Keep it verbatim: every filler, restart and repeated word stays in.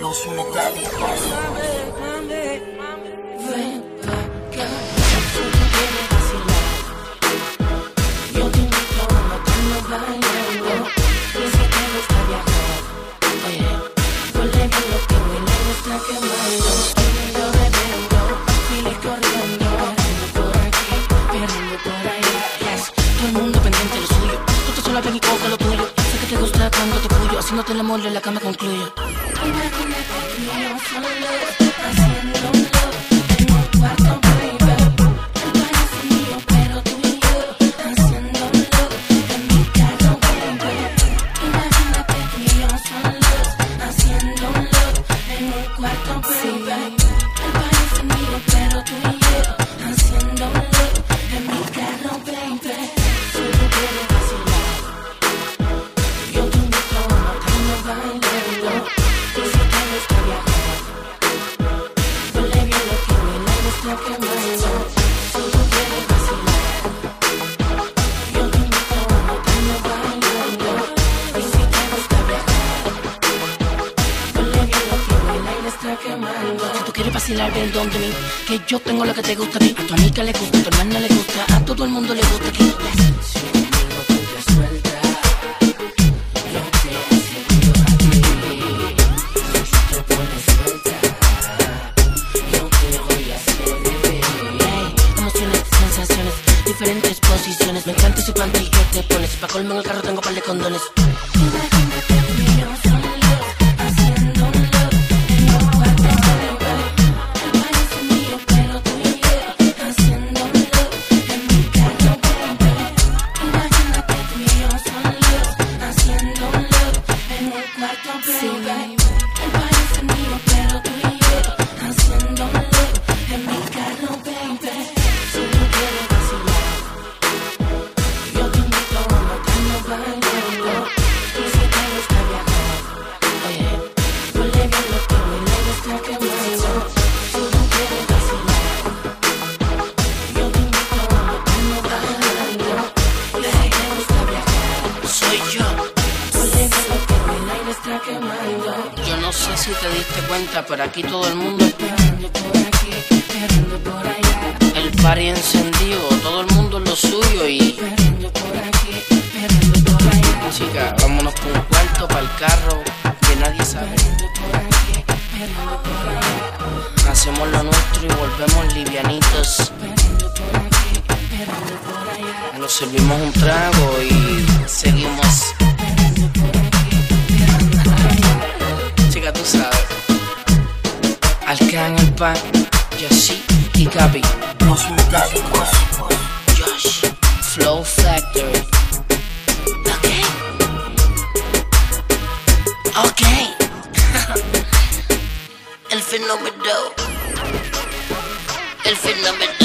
los metálicos. Ven pa' acá, si tú quieres vacilar, yo te invito a una cama bailando. Y si te gusta viajar, oye, ponle bien lo que huele y está quemando. Y yo bebiendo, feliz corriendo, perdiendo por aquí, perdiendo por allá. Yes, todo el mundo pendiente de lo suyo, tú te sola ven y coge lo tuyo. Sé que te gusta cuando te puyo, haciéndote el amor en la cama concluyo. Imagínate que yo solo haciendo un love en un cuarto, baby. El baño es mío, pero tú y yo haciendo un love en mi carro, baby. Imagínate que yo solo haciendo un love en un cuarto, baby. El baño es mío, pero tú y yo haciendo un love en mi carro, baby. Si tú quieres vacilar, yo te invito a una cama bailando. Y si te gusta viajar, ponle bien lo que huele y está quemando. Si tú quieres vacilar, yo te invito a una cama bailando. Y si te gusta viajar, ponle bien lo que huele y está quemando. Si tú quieres vacilar, ven donde mí, que yo tengo lo que te gusta a ti. A tu amiga le gusta, a tu hermana le gusta, a todo el mundo le gusta aquí. Si conmigo tú te sueltas, yo te aseguro a ti. Si te pones suelta, yo te voy a hacer beber. Hey, emociones, sensaciones, diferentes posiciones. Me encanta ese panty que te pones. Pa' colmo en el carro tengo par de condones. Imagínate tú y yo solo haciendo un love en un cuarto, baby. El baño es mío, pero tú y yo haciendo un love en mi carro, baby. Imagínate tú y yo solo haciendo un love en un cuarto, baby. El baño es mío, pero tú y yo haciendo un love en mi carro, baby. Si tú quieres vacilar, yo te invito a una cama bailando. Y si te gusta viajar, oye, ponle bien lo que huele y está quemando. Si tú quieres vacilar, yo te invito a una cama bailando. Y si te gusta viajar, Soy yo. ponle bien lo que huele y está quemando. Yo no sé si te diste cuenta, pero aquí todo el mundo, Perdiendo por aquí, perdiendo por allá. el party encendido, todo el mundo en lo suyo y Perdiendo por aquí, perdiendo por allá. chica, vámonos con un cuarto para el carro, que nadie sabe. Perdiendo por aquí, perdiendo por allá. Hacemos lo nuestro y volvemos livianitos. Perdiendo por aquí, perdiendo por allá. Nos servimos un trago y seguimos. Perdiendo por aquí, perdiendo por allá. Chica, tú sabes. Alcan el pan, Yashi y Gaby. Los metálicos. Josh, Flow Factory. Ok. Ok. El fenómeno. El fenómeno.